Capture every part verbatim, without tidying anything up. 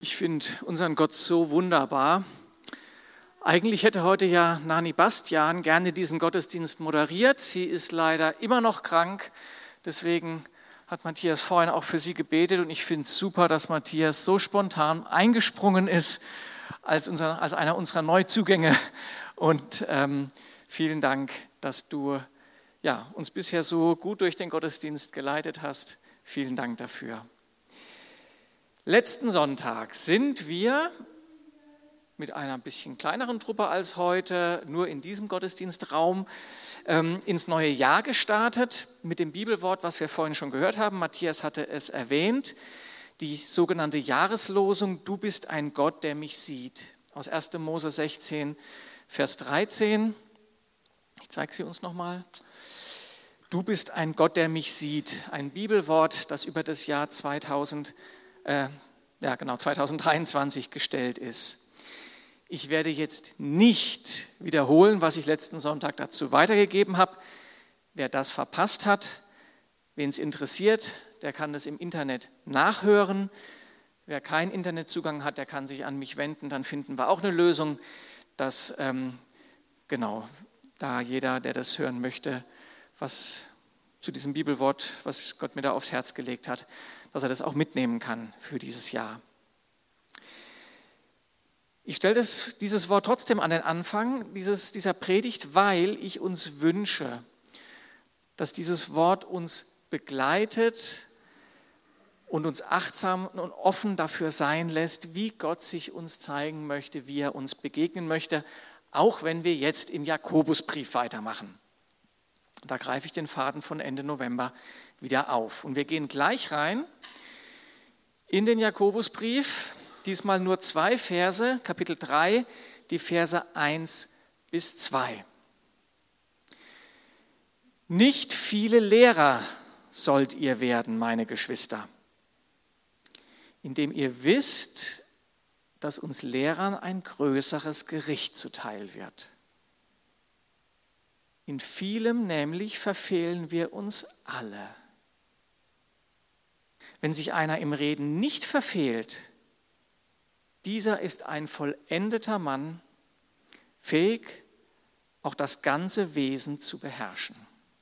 Ich finde unseren Gott so wunderbar. Eigentlich hätte heute ja Nani Bastian gerne diesen Gottesdienst moderiert. Sie ist leider immer noch krank. Deswegen hat Matthias vorhin auch für sie gebetet. Und ich finde es super, dass Matthias so spontan eingesprungen ist als, unser, als einer unserer Neuzugänge. Und ähm, vielen Dank, dass du ja, uns bisher so gut durch den Gottesdienst geleitet hast. Vielen Dank dafür. Letzten Sonntag sind wir mit einer bisschen kleineren Truppe als heute, nur in diesem Gottesdienstraum, ähm, ins neue Jahr gestartet mit dem Bibelwort, was wir vorhin schon gehört haben. Matthias hatte es erwähnt, die sogenannte Jahreslosung, du bist ein Gott, der mich sieht, aus erster Mose sechzehn, Vers dreizehn. Ich zeige sie uns nochmal. Du bist ein Gott, der mich sieht, ein Bibelwort, das über das Jahr zweitausend Äh, ja, genau, zweitausenddreiundzwanzig gestellt ist. Ich werde jetzt nicht wiederholen, was ich letzten Sonntag dazu weitergegeben habe. Wer das verpasst hat, wen es interessiert, der kann das im Internet nachhören. Wer keinen Internetzugang hat, der kann sich an mich wenden. Dann finden wir auch eine Lösung, dass ähm, genau da jeder, der das hören möchte, was zu diesem Bibelwort, was Gott mir da aufs Herz gelegt hat, dass er das auch mitnehmen kann für dieses Jahr. Ich stelle das, dieses Wort trotzdem an den Anfang dieses, dieser Predigt, weil ich uns wünsche, dass dieses Wort uns begleitet und uns achtsam und offen dafür sein lässt, wie Gott sich uns zeigen möchte, wie er uns begegnen möchte, auch wenn wir jetzt im Jakobusbrief weitermachen. Da greife ich den Faden von Ende November wieder auf. Und wir gehen gleich rein in den Jakobusbrief, diesmal nur zwei Verse, Kapitel drei, die Verse eins bis zwei. Nicht viele Lehrer sollt ihr werden, meine Geschwister, indem ihr wisst, dass uns Lehrern ein größeres Gericht zuteil wird. In vielem nämlich verfehlen wir uns alle. Wenn sich einer im Reden nicht verfehlt, dieser ist ein vollendeter Mann, fähig, auch das ganze Wesen zu beherrschen.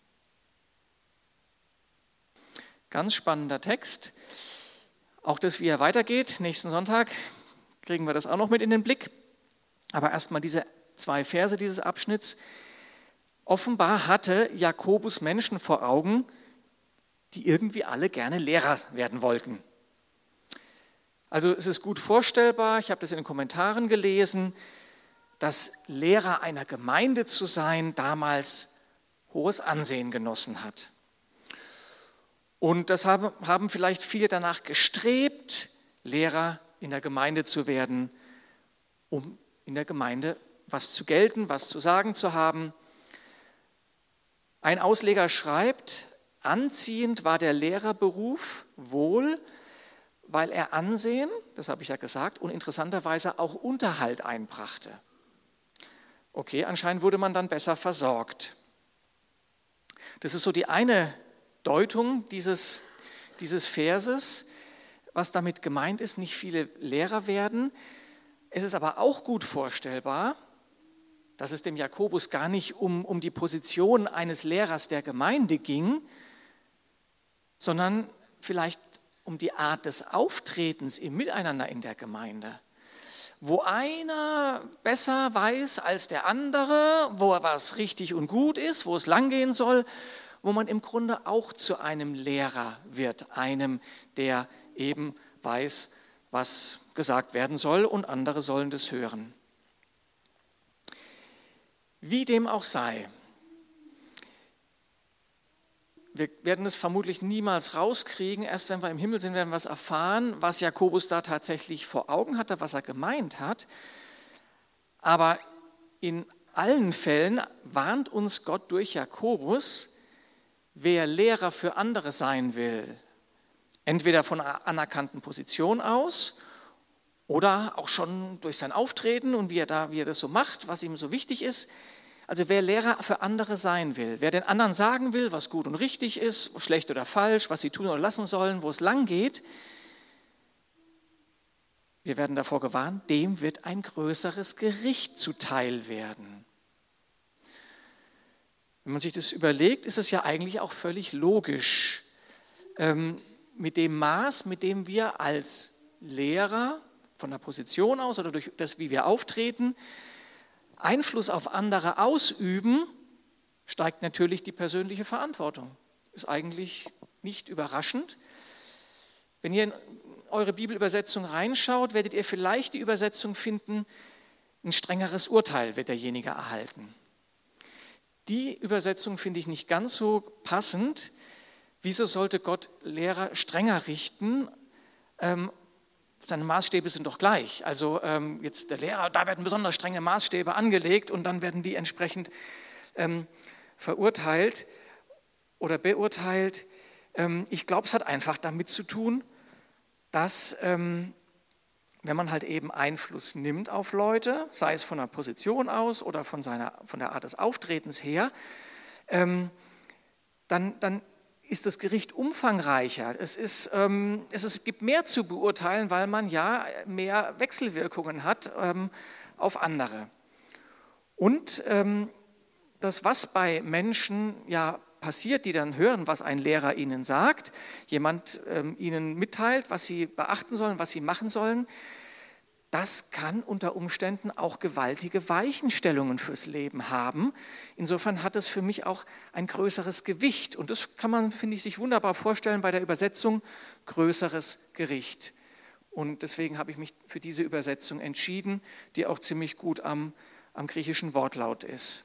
Ganz spannender Text. Auch das, wie er weitergeht, nächsten Sonntag kriegen wir das auch noch mit in den Blick. Aber erstmal diese zwei Verse dieses Abschnitts. Offenbar hatte Jakobus Menschen vor Augen, die irgendwie alle gerne Lehrer werden wollten. Also es ist gut vorstellbar, ich habe das in den Kommentaren gelesen, dass Lehrer einer Gemeinde zu sein damals hohes Ansehen genossen hat. Und das haben, haben vielleicht viele danach gestrebt, Lehrer in der Gemeinde zu werden, um in der Gemeinde was zu gelten, was zu sagen zu haben. Ein Ausleger schreibt, anziehend war der Lehrerberuf wohl, weil er Ansehen, das habe ich ja gesagt, und interessanterweise auch Unterhalt einbrachte. Okay, anscheinend wurde man dann besser versorgt. Das ist so die eine Deutung dieses, dieses Verses, was damit gemeint ist, nicht viele Lehrer werden. Es ist aber auch gut vorstellbar, dass es dem Jakobus gar nicht um, um die Position eines Lehrers der Gemeinde ging, sondern vielleicht um die Art des Auftretens im Miteinander in der Gemeinde. Wo einer besser weiß als der andere, wo was richtig und gut ist, wo es langgehen soll, wo man im Grunde auch zu einem Lehrer wird, einem, der eben weiß, was gesagt werden soll und andere sollen das hören. Wie dem auch sei, wir werden es vermutlich niemals rauskriegen, erst wenn wir im Himmel sind, werden wir es erfahren, was Jakobus da tatsächlich vor Augen hatte, was er gemeint hat. Aber in allen Fällen warnt uns Gott durch Jakobus, wer Lehrer für andere sein will, entweder von einer anerkannten Position aus oder auch schon durch sein Auftreten und wie er, da, wie er das so macht, was ihm so wichtig ist. Also wer Lehrer für andere sein will, wer den anderen sagen will, was gut und richtig ist, schlecht oder falsch, was sie tun oder lassen sollen, wo es lang geht, wir werden davor gewarnt, dem wird ein größeres Gericht zuteil werden. Wenn man sich das überlegt, ist es ja eigentlich auch völlig logisch. Ähm, mit dem Maß, mit dem wir als Lehrer von der Position aus oder durch das, wie wir auftreten, Einfluss auf andere ausüben, steigt natürlich die persönliche Verantwortung. Ist eigentlich nicht überraschend. Wenn ihr in eure Bibelübersetzung reinschaut, werdet ihr vielleicht die Übersetzung finden, ein strengeres Urteil wird derjenige erhalten. Die Übersetzung finde ich nicht ganz so passend. Wieso sollte Gott Lehrer strenger richten? Ähm, seine Maßstäbe sind doch gleich. Also ähm, jetzt der Lehrer, da werden besonders strenge Maßstäbe angelegt und dann werden die entsprechend ähm, verurteilt oder beurteilt. Ähm, ich glaube, es hat einfach damit zu tun, dass ähm, wenn man halt eben Einfluss nimmt auf Leute, sei es von der Position aus oder von, seiner, von der Art des Auftretens her, ähm, dann, dann ist das Gericht umfangreicher. Es, ist, ähm, es, ist, es gibt mehr zu beurteilen, weil man ja mehr Wechselwirkungen hat ähm, auf andere. Und ähm, das, was bei Menschen ja passiert, die dann hören, was ein Lehrer ihnen sagt, jemand ähm, ihnen mitteilt, was sie beachten sollen, was sie machen sollen, das kann unter Umständen auch gewaltige Weichenstellungen fürs Leben haben. Insofern hat es für mich auch ein größeres Gewicht. Und das kann man, finde ich, sich wunderbar vorstellen bei der Übersetzung größeres Gericht. Und deswegen habe ich mich für diese Übersetzung entschieden, die auch ziemlich gut am, am griechischen Wortlaut ist.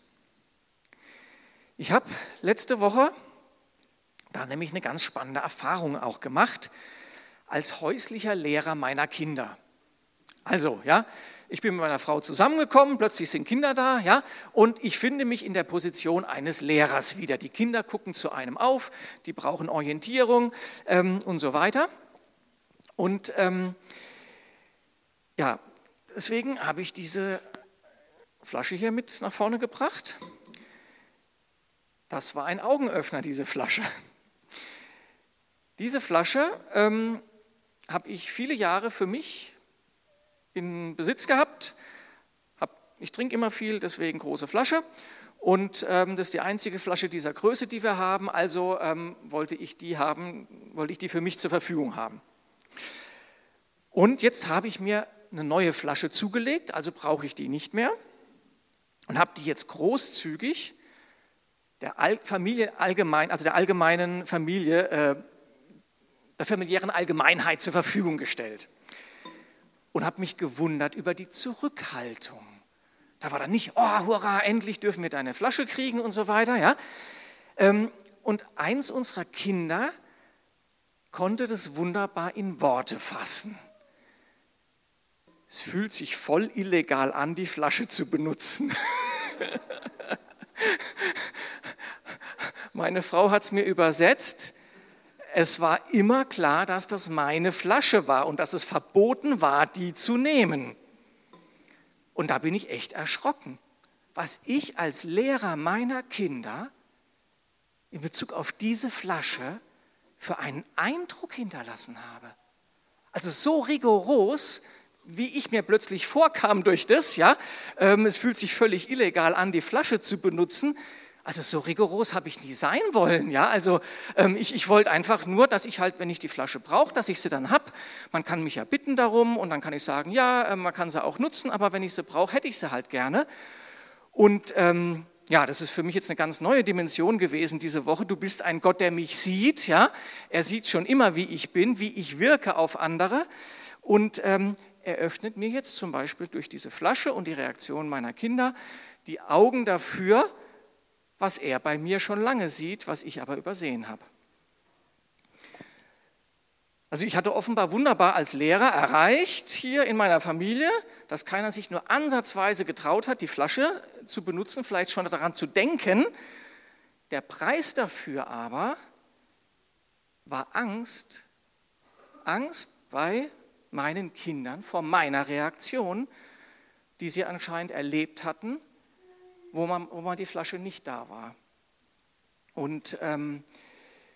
Ich habe letzte Woche da nämlich eine ganz spannende Erfahrung auch gemacht als häuslicher Lehrer meiner Kinder. Also, ja, ich bin mit meiner Frau zusammengekommen, plötzlich sind Kinder da, ja, und ich finde mich in der Position eines Lehrers wieder. Die Kinder gucken zu einem auf, die brauchen Orientierung ähm, und so weiter. Und ähm, ja, deswegen habe ich diese Flasche hier mit nach vorne gebracht. Das war ein Augenöffner, diese Flasche. Diese Flasche ähm, habe ich viele Jahre für mich in Besitz gehabt. Hab, ich trinke immer viel, deswegen große Flasche. Und ähm, das ist die einzige Flasche dieser Größe, die wir haben. Also ähm, wollte ich die haben, wollte ich die für mich zur Verfügung haben. Und jetzt habe ich mir eine neue Flasche zugelegt, also brauche ich die nicht mehr. Und habe die jetzt großzügig der Familie allgemein, also der allgemeinen Familie, äh, der familiären Allgemeinheit zur Verfügung gestellt. Und habe mich gewundert über die Zurückhaltung. Da war dann nicht, oh, hurra, endlich dürfen wir deine Flasche kriegen und so weiter. Ja? Ähm, und eins unserer Kinder konnte das wunderbar in Worte fassen. Es fühlt sich voll illegal an, die Flasche zu benutzen. Meine Frau hat es mir übersetzt. Es war immer klar, dass das meine Flasche war und dass es verboten war, die zu nehmen. Und da bin ich echt erschrocken, was ich als Lehrer meiner Kinder in Bezug auf diese Flasche für einen Eindruck hinterlassen habe. Also so rigoros, wie ich mir plötzlich vorkam durch das, ja, ähm, es fühlt sich völlig illegal an, die Flasche zu benutzen. Also so rigoros habe ich nie sein wollen, ja. Also ähm, ich, ich wollte einfach nur, dass ich halt, wenn ich die Flasche brauche, dass ich sie dann habe. Man kann mich ja bitten darum und dann kann ich sagen, ja, äh, man kann sie auch nutzen, aber wenn ich sie brauche, hätte ich sie halt gerne. Und ähm, ja, das ist für mich jetzt eine ganz neue Dimension gewesen diese Woche. Du bist ein Gott, der mich sieht, ja. Er sieht schon immer, wie ich bin, wie ich wirke auf andere. Und ähm, er öffnet mir jetzt zum Beispiel durch diese Flasche und die Reaktion meiner Kinder die Augen dafür, was er bei mir schon lange sieht, was ich aber übersehen habe. Also ich hatte offenbar wunderbar als Lehrer erreicht hier in meiner Familie, dass keiner sich nur ansatzweise getraut hat, die Flasche zu benutzen, vielleicht schon daran zu denken. Der Preis dafür aber war Angst, Angst bei meinen Kindern vor meiner Reaktion, die sie anscheinend erlebt hatten, wo man, wo man die Flasche nicht da war. Und, ähm,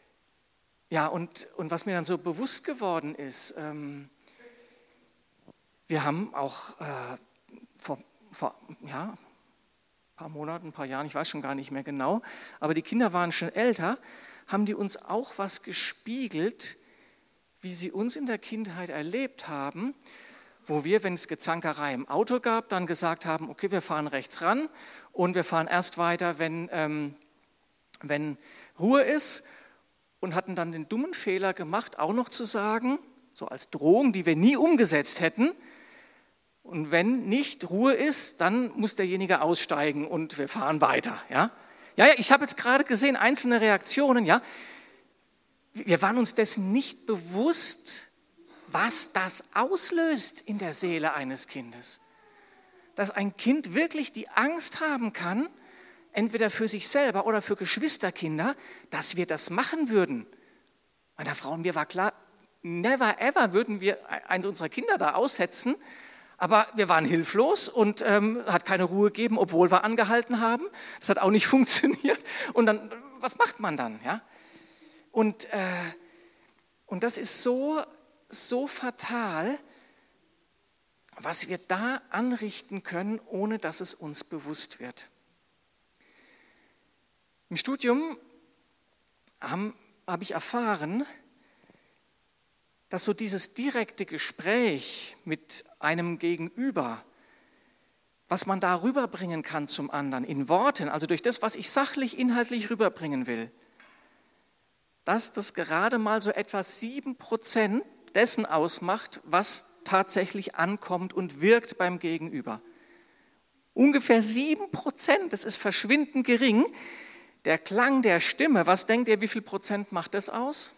ja, und, und was mir dann so bewusst geworden ist, ähm, Wir haben auch äh, vor, vor ja, ein paar Monaten, ein paar Jahren, ich weiß schon gar nicht mehr genau, aber die Kinder waren schon älter, haben die uns auch was gespiegelt, wie sie uns in der Kindheit erlebt haben, wo wir, wenn es Gezankerei im Auto gab, dann gesagt haben, okay, wir fahren rechts ran und wir fahren erst weiter, wenn, ähm, wenn Ruhe ist, und hatten dann den dummen Fehler gemacht, auch noch zu sagen, so als Drohung, die wir nie umgesetzt hätten, und wenn nicht Ruhe ist, dann muss derjenige aussteigen und wir fahren weiter. Ja, ja, ja, ich habe jetzt gerade gesehen, einzelne Reaktionen, ja. Wir waren uns dessen nicht bewusst, was das auslöst in der Seele eines Kindes. Dass ein Kind wirklich die Angst haben kann, entweder für sich selber oder für Geschwisterkinder, dass wir das machen würden. Meiner Frau und mir war klar, never ever würden wir eins unserer Kinder da aussetzen, aber wir waren hilflos und ähm, hat keine Ruhe gegeben, obwohl wir angehalten haben. Das hat auch nicht funktioniert. Und dann, was macht man dann? Ja? Und, äh, und das ist so, so fatal, was wir da anrichten können, ohne dass es uns bewusst wird. Im Studium habe hab ich erfahren, dass so dieses direkte Gespräch mit einem Gegenüber, was man da rüberbringen kann zum anderen in Worten, also durch das, was ich sachlich, inhaltlich rüberbringen will, dass das gerade mal so etwa sieben Prozent dessen ausmacht, was tatsächlich ankommt und wirkt beim Gegenüber. Ungefähr sieben Prozent, das ist verschwindend gering. Der Klang der Stimme, was denkt ihr, wie viel Prozent macht das aus?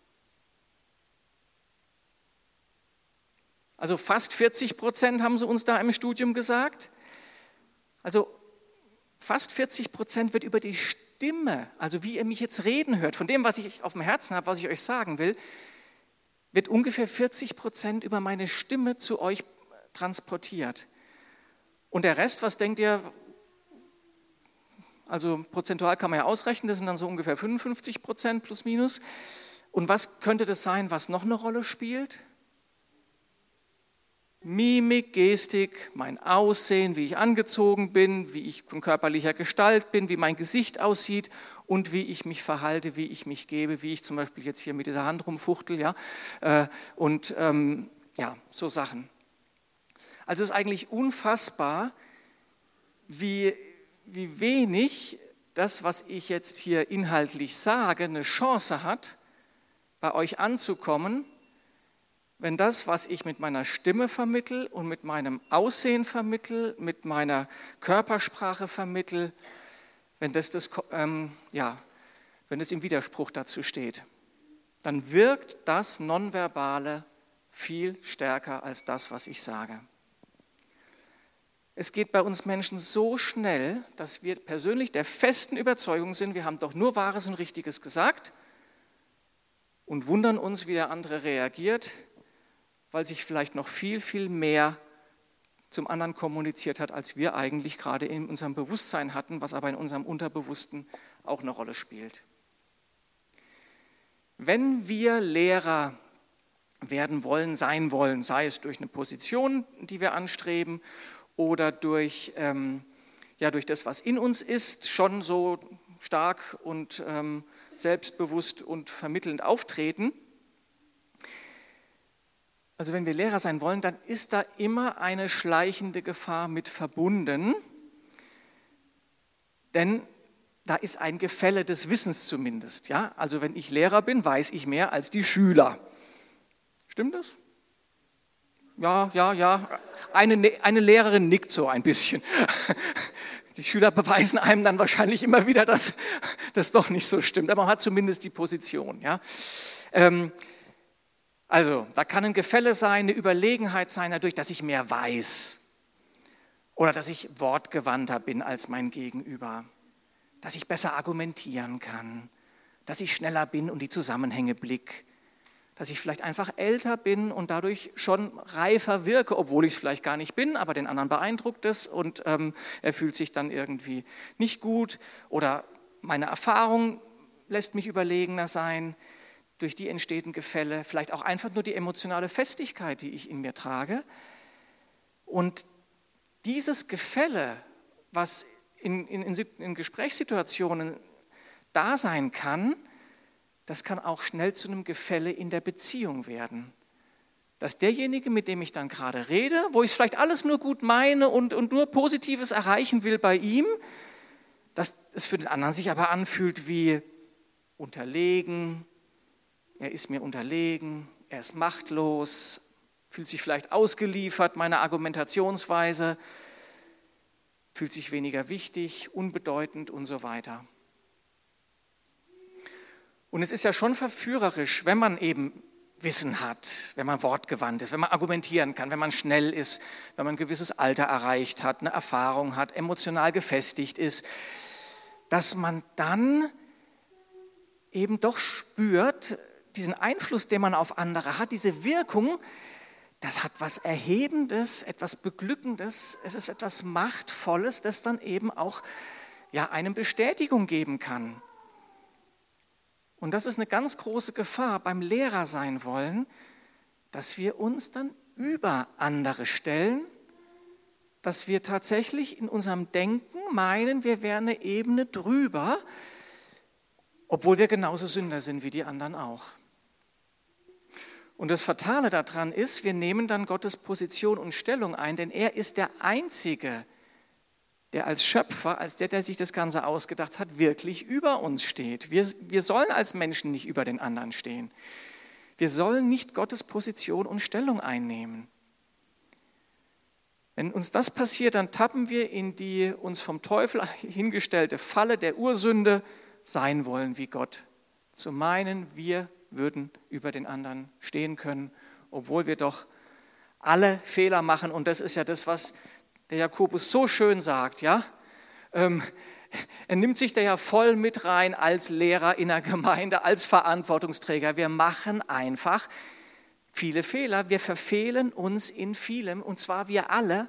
Also fast vierzig Prozent haben sie uns da im Studium gesagt. Also fast vierzig Prozent wird über die Stimme, also wie ihr mich jetzt reden hört, von dem, was ich auf dem Herzen habe, was ich euch sagen will, wird ungefähr vierzig Prozent über meine Stimme zu euch transportiert. Und der Rest, was denkt ihr? Also prozentual kann man ja ausrechnen, das sind dann so ungefähr fünfundfünfzig Prozent plus minus. Und was könnte das sein, was noch eine Rolle spielt? Mimik, Gestik, mein Aussehen, wie ich angezogen bin, wie ich von körperlicher Gestalt bin, wie mein Gesicht aussieht und wie ich mich verhalte, wie ich mich gebe, wie ich zum Beispiel jetzt hier mit dieser Hand rumfuchtel, ja, äh, und ähm, ja, so Sachen. Also es ist eigentlich unfassbar, wie, wie wenig das, was ich jetzt hier inhaltlich sage, eine Chance hat, bei euch anzukommen, wenn das, was ich mit meiner Stimme vermittel und mit meinem Aussehen vermittel, mit meiner Körpersprache vermittel, wenn das, das, ähm, ja, wenn das im Widerspruch dazu steht, dann wirkt das Nonverbale viel stärker als das, was ich sage. Es geht bei uns Menschen so schnell, dass wir persönlich der festen Überzeugung sind, wir haben doch nur Wahres und Richtiges gesagt und wundern uns, wie der andere reagiert, weil sich vielleicht noch viel, viel mehr zum anderen kommuniziert hat, als wir eigentlich gerade in unserem Bewusstsein hatten, was aber in unserem Unterbewussten auch eine Rolle spielt. Wenn wir Lehrer werden wollen, sein wollen, sei es durch eine Position, die wir anstreben, oder durch, ähm, ja, durch das, was in uns ist, schon so stark und ähm, selbstbewusst und vermittelnd auftreten. Also wenn wir Lehrer sein wollen, dann ist da immer eine schleichende Gefahr mit verbunden, denn da ist ein Gefälle des Wissens zumindest. Ja? Also wenn ich Lehrer bin, weiß ich mehr als die Schüler. Stimmt das? Ja, ja, ja. Eine, eine Lehrerin nickt so ein bisschen. Die Schüler beweisen einem dann wahrscheinlich immer wieder, dass das doch nicht so stimmt. Aber man hat zumindest die Position. Ja? Ähm, Also, da kann ein Gefälle sein, eine Überlegenheit sein, dadurch, dass ich mehr weiß oder dass ich wortgewandter bin als mein Gegenüber, dass ich besser argumentieren kann, dass ich schneller bin und die Zusammenhänge blick, dass ich vielleicht einfach älter bin und dadurch schon reifer wirke, obwohl ich es vielleicht gar nicht bin, aber den anderen beeindruckt es und ähm, er fühlt sich dann irgendwie nicht gut oder meine Erfahrung lässt mich überlegener sein. Durch die entstehenden Gefälle, vielleicht auch einfach nur die emotionale Festigkeit, die ich in mir trage. Und dieses Gefälle, was in, in, in Gesprächssituationen da sein kann, das kann auch schnell zu einem Gefälle in der Beziehung werden. Dass derjenige, mit dem ich dann gerade rede, wo ich es vielleicht alles nur gut meine und, und nur Positives erreichen will bei ihm, dass es für den anderen sich aber anfühlt wie unterlegen, er ist mir unterlegen, er ist machtlos, fühlt sich vielleicht ausgeliefert meiner Argumentationsweise, fühlt sich weniger wichtig, unbedeutend und so weiter. Und es ist ja schon verführerisch, wenn man eben Wissen hat, wenn man wortgewandt ist, wenn man argumentieren kann, wenn man schnell ist, wenn man ein gewisses Alter erreicht hat, eine Erfahrung hat, emotional gefestigt ist, dass man dann eben doch spürt, diesen Einfluss, den man auf andere hat, diese Wirkung, das hat was Erhebendes, etwas Beglückendes, es ist etwas Machtvolles, das dann eben auch ja, einem Bestätigung geben kann. Und das ist eine ganz große Gefahr beim Lehrer sein wollen, dass wir uns dann über andere stellen, dass wir tatsächlich in unserem Denken meinen, wir wären eine Ebene drüber, obwohl wir genauso Sünder sind wie die anderen auch. Und das Fatale daran ist, wir nehmen dann Gottes Position und Stellung ein, denn er ist der Einzige, der als Schöpfer, als der, der sich das Ganze ausgedacht hat, wirklich über uns steht. Wir, wir sollen als Menschen nicht über den anderen stehen. Wir sollen nicht Gottes Position und Stellung einnehmen. Wenn uns das passiert, dann tappen wir in die uns vom Teufel hingestellte Falle der Ursünde, sein wollen wie Gott. Zu meinen, wir würden über den anderen stehen können, obwohl wir doch alle Fehler machen. Und das ist ja das, was der Jakobus so schön sagt, ja, ähm, er nimmt sich da ja voll mit rein als Lehrer in der Gemeinde, als Verantwortungsträger. Wir machen einfach viele Fehler, wir verfehlen uns in vielem und zwar wir alle.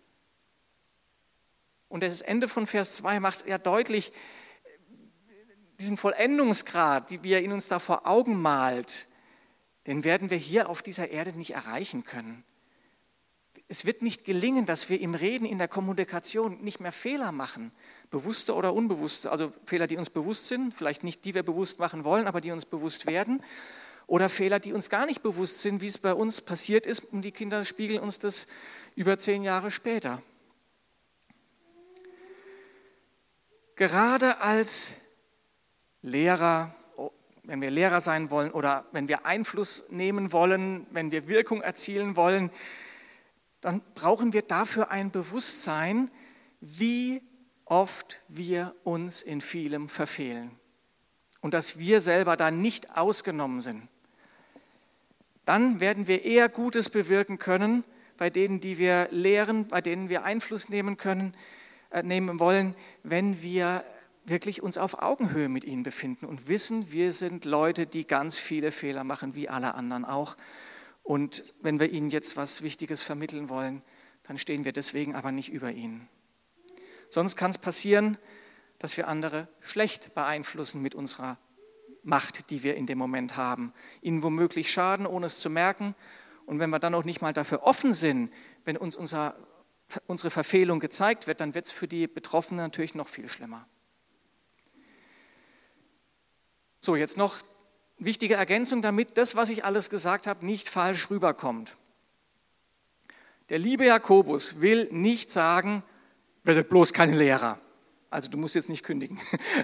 Und das Ende von Vers zwei macht ja deutlich diesen Vollendungsgrad, die wir in uns da vor Augen malt, den werden wir hier auf dieser Erde nicht erreichen können. Es wird nicht gelingen, dass wir im Reden, in der Kommunikation nicht mehr Fehler machen, bewusste oder unbewusste, also Fehler, die uns bewusst sind, vielleicht nicht die wir bewusst machen wollen, aber die uns bewusst werden, oder Fehler, die uns gar nicht bewusst sind, wie es bei uns passiert ist, und die Kinder spiegeln uns das über zehn Jahre später. Gerade als Lehrer, wenn wir Lehrer sein wollen oder wenn wir Einfluss nehmen wollen, wenn wir Wirkung erzielen wollen, dann brauchen wir dafür ein Bewusstsein, wie oft wir uns in vielem verfehlen und dass wir selber da nicht ausgenommen sind. Dann werden wir eher Gutes bewirken können bei denen, die wir lehren, bei denen wir Einfluss nehmen können, äh, nehmen wollen, wenn wir wirklich uns auf Augenhöhe mit ihnen befinden und wissen, wir sind Leute, die ganz viele Fehler machen, wie alle anderen auch. Und wenn wir ihnen jetzt was Wichtiges vermitteln wollen, dann stehen wir deswegen aber nicht über ihnen. Sonst kann es passieren, dass wir andere schlecht beeinflussen mit unserer Macht, die wir in dem Moment haben. Ihnen womöglich schaden, ohne es zu merken. Und wenn wir dann auch nicht mal dafür offen sind, wenn uns unser, unsere Verfehlung gezeigt wird, dann wird es für die Betroffenen natürlich noch viel schlimmer. So, jetzt noch wichtige Ergänzung, damit das, was ich alles gesagt habe, nicht falsch rüberkommt. Der liebe Jakobus will nicht sagen, werdet bloß keine Lehrer. Also du musst jetzt nicht kündigen.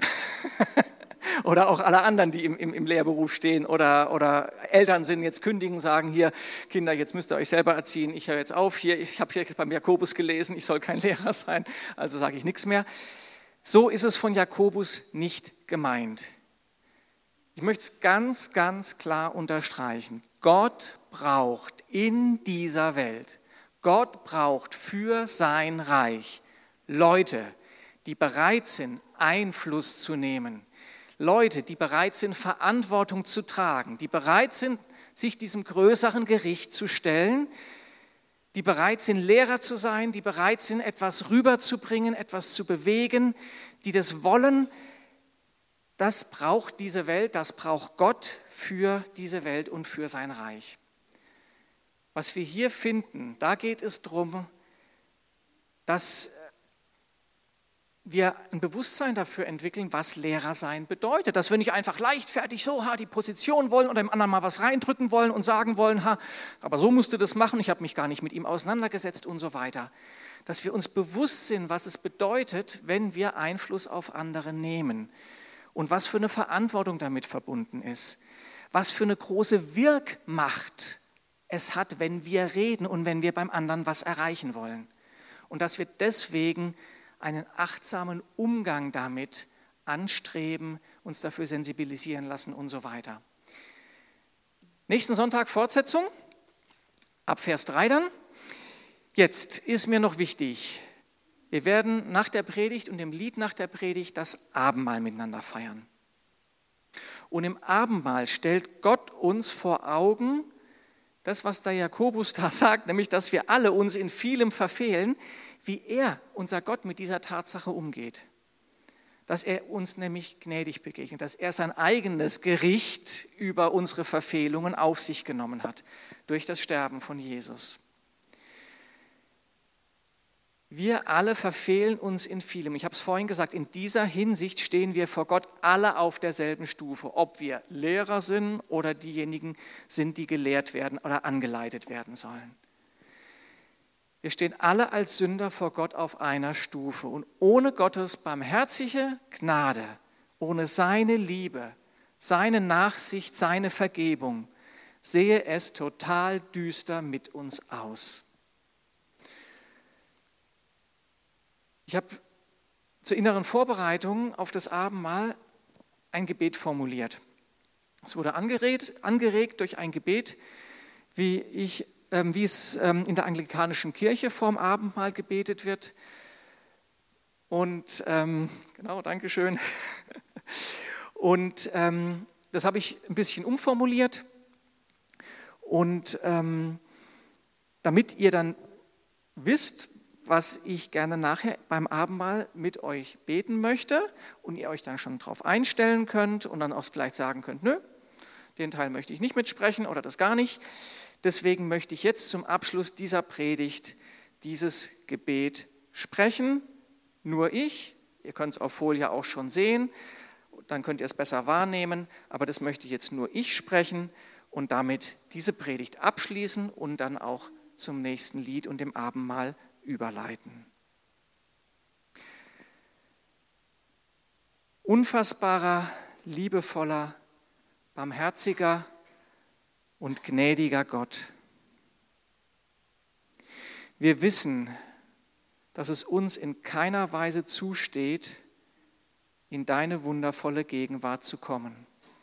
Oder auch alle anderen, die im, im, im Lehrberuf stehen oder, oder Eltern sind, jetzt kündigen, sagen hier, Kinder, jetzt müsst ihr euch selber erziehen, ich höre jetzt auf, hier, ich habe jetzt beim Jakobus gelesen, ich soll kein Lehrer sein, also sage ich nichts mehr. So ist es von Jakobus nicht gemeint. Ich möchte es ganz, ganz klar unterstreichen. Gott braucht in dieser Welt, Gott braucht für sein Reich Leute, die bereit sind, Einfluss zu nehmen. Leute, die bereit sind, Verantwortung zu tragen, die bereit sind, sich diesem größeren Gericht zu stellen, die bereit sind, Lehrer zu sein, die bereit sind, etwas rüberzubringen, etwas zu bewegen, die das wollen. Das braucht diese Welt, das braucht Gott für diese Welt und für sein Reich. Was wir hier finden, da geht es darum, dass wir ein Bewusstsein dafür entwickeln, was Lehrer sein bedeutet. Dass wir nicht einfach leichtfertig so ha, die Position wollen oder dem anderen mal was reindrücken wollen und sagen wollen, ha, aber so musst du das machen, ich habe mich gar nicht mit ihm auseinandergesetzt und so weiter. Dass wir uns bewusst sind, was es bedeutet, wenn wir Einfluss auf andere nehmen und was für eine Verantwortung damit verbunden ist. Was für eine große Wirkmacht es hat, wenn wir reden und wenn wir beim anderen was erreichen wollen. Und dass wir deswegen einen achtsamen Umgang damit anstreben, uns dafür sensibilisieren lassen und so weiter. Nächsten Sonntag Fortsetzung, ab Vers drei dann. Jetzt ist mir noch wichtig, wir werden nach der Predigt und dem Lied nach der Predigt das Abendmahl miteinander feiern. Und im Abendmahl stellt Gott uns vor Augen, das, was der Jakobus da sagt, nämlich, dass wir alle uns in vielem verfehlen, wie er, unser Gott, mit dieser Tatsache umgeht. Dass er uns nämlich gnädig begegnet, dass er sein eigenes Gericht über unsere Verfehlungen auf sich genommen hat, durch das Sterben von Jesus. Wir alle verfehlen uns in vielem. Ich habe es vorhin gesagt, in dieser Hinsicht stehen wir vor Gott alle auf derselben Stufe, ob wir Lehrer sind oder diejenigen sind, die gelehrt werden oder angeleitet werden sollen. Wir stehen alle als Sünder vor Gott auf einer Stufe und ohne Gottes barmherzige Gnade, ohne seine Liebe, seine Nachsicht, seine Vergebung, sehe es total düster mit uns aus. Ich habe zur inneren Vorbereitung auf das Abendmahl ein Gebet formuliert. Es wurde angeregt, angeregt durch ein Gebet, wie, ich, ähm, wie es ähm, in der anglikanischen Kirche vorm Abendmahl gebetet wird. Und ähm, genau, Dankeschön. Und ähm, das habe ich ein bisschen umformuliert. Und ähm, damit ihr dann wisst, was ich gerne nachher beim Abendmahl mit euch beten möchte und ihr euch dann schon darauf einstellen könnt und dann auch vielleicht sagen könnt, nö, den Teil möchte ich nicht mitsprechen oder das gar nicht. Deswegen möchte ich jetzt zum Abschluss dieser Predigt dieses Gebet sprechen. Nur ich, ihr könnt es auf Folie auch schon sehen, dann könnt ihr es besser wahrnehmen, aber das möchte jetzt nur ich sprechen und damit diese Predigt abschließen und dann auch zum nächsten Lied und dem Abendmahl überleiten. Unfassbarer, liebevoller, barmherziger und gnädiger Gott. Wir wissen, dass es uns in keiner Weise zusteht, in deine wundervolle Gegenwart zu kommen.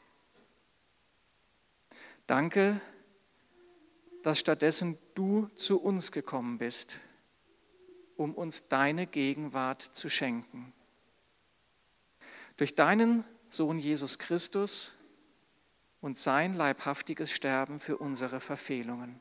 Danke, dass stattdessen du zu uns gekommen bist, um uns deine Gegenwart zu schenken. Durch deinen Sohn Jesus Christus und sein leibhaftiges Sterben für unsere Verfehlungen.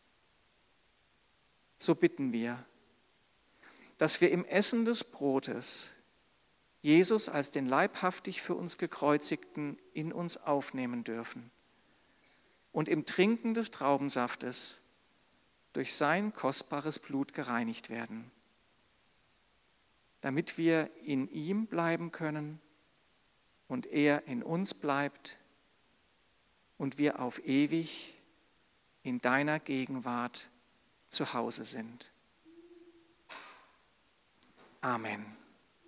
So bitten wir, dass wir im Essen des Brotes Jesus als den leibhaftig für uns Gekreuzigten in uns aufnehmen dürfen und im Trinken des Traubensaftes durch sein kostbares Blut gereinigt werden, damit wir in ihm bleiben können und er in uns bleibt und wir auf ewig in deiner Gegenwart zu Hause sind. Amen.